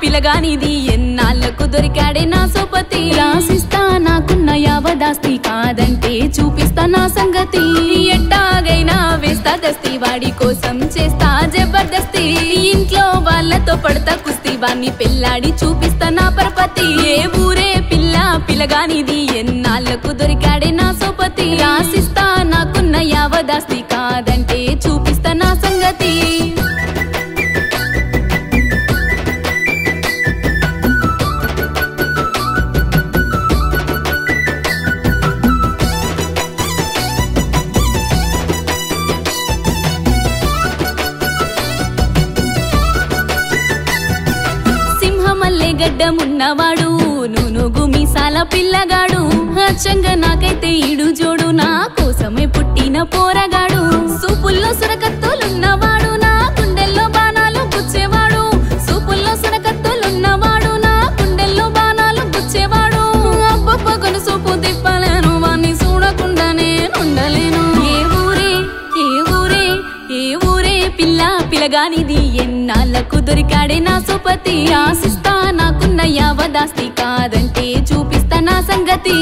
పిలగానిది ఎన్నాళ్లకు దొరికాడే నా సోపతి రాసిస్తా నాకున్న యావదాస్తి కాదంటే చూపిస్తా నా సంగతి ఎట్టాగైనా వేస్తా దస్తి వాడి కోసం చేస్తా జబర్దస్తి ఇంట్లో వాళ్ళతో పడతా కుస్తీ వాణ్ణి పెళ్ళాడి చూపిస్తా నా పరపతి ఏ ఊరే పిల్ల పిలగానిది ఎన్నాళ్లకు దొరికాడే నా సోపతి రాసిస్తా నాకున్న యావదాస్తి కాదంటే చూపిస్తా నా సంగతి గడ్డమున్నవాడు నూనుగు మీసాల పిల్లగాడు అచ్చంగా నాకైతే ఈడు జోడు నా కోసమే పుట్టిన పోరగాడు సూపుల్లో సురకత్తులున్నవాడు నా గుండెల్లో బాణాలు గుచ్చేవాడు సూపుల్లో సురకత్తులున్నవాడు నా గుండెల్లో బాణాలు గుచ్చేవాడు అబ్బబ్బ గొలుసూపు తిప్పలేను వాణ్ణి చూడకుండా నేనుండలేను ఏ ఊరే ఏ ఊరే ఏ ఊరే పిల్ల పిలగానిది ఎన్నాళ్లకు దొరికాడే నా సోపతి ఆశిస్తా నాకున్న యావదాస్తి కాదంటే చూపిస్తా నా సంగతి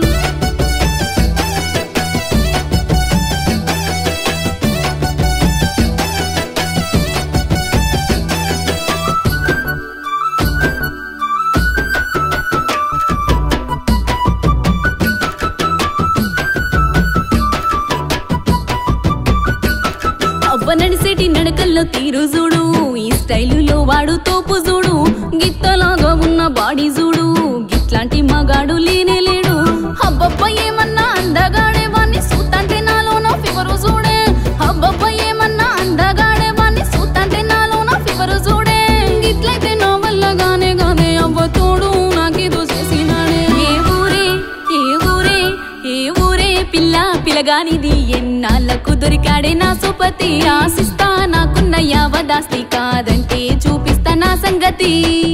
నడిసేటి నడకల్లో తీరు చూడు ఈ స్టైలులో వాడు తోపు చూడు గిత్తలాగా ఉన్న బాడీ చూడు గిట్లాంటి మగాడు లేనే లేడు అబ్బబ్బ ఏమన్నా అందగాడే వాణ్ణి చూతంటే నాలోన ఫివరు చూడే అబ్బబ్బ ఏమన్నా అందగాడే వాణ్ణి చూతంటే నాలోన ఫివరు చూడే గిట్లయితే నా వల్లగానే గానే అవ్వ తోడు నాకేదో చేసినాడే ఏ ఊరే ఏ ఊరే ఏ ఊరే పిల్ల పిలగానిది ఎన్నాళ్లకు దొరికాడే నా సోపతి ఆశిస్తా నాకున్న యావదాస్తి కాదంటే చూపిస్తా నా సంగతి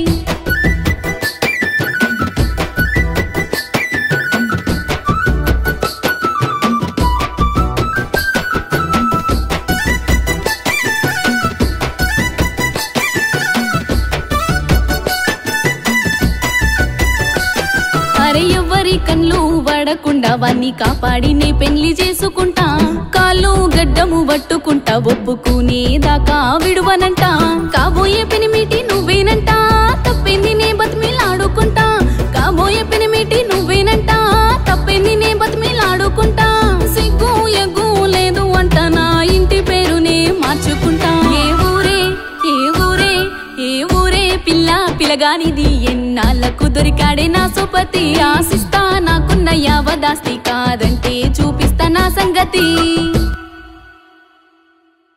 అరే ఎవ్వరి కళ్ళు వడకుండా వాణ్ణి కాపాడి నే పెళ్లి చేసుకుంటా కాళ్ళు గడ్డము పట్టుకుంటా ఒప్పుకునేదాకా విడువనంట కాబోయే పెనిమిటి నువ్వేనంట తప్పింది నే బతిమిలాడుకుంటా కాబోయే పెనిమిటి నువ్వేనంట తప్పింది నే బతిమిలాడుకుంటా సిగ్గు ఎగ్గు లేదు అంట నా ఇంటి పేరునే మార్చుకుంటా ఏ ఊరే ఏ ఊరే ఏ ఊరే పిల్ల పిలగానిది ఎన్నాళ్లకు దొరికాడే నా సోపతి ఆశిస్తా నాకున్న యావదాస్తి కాదంటే చూపిస్తా నా సంగతి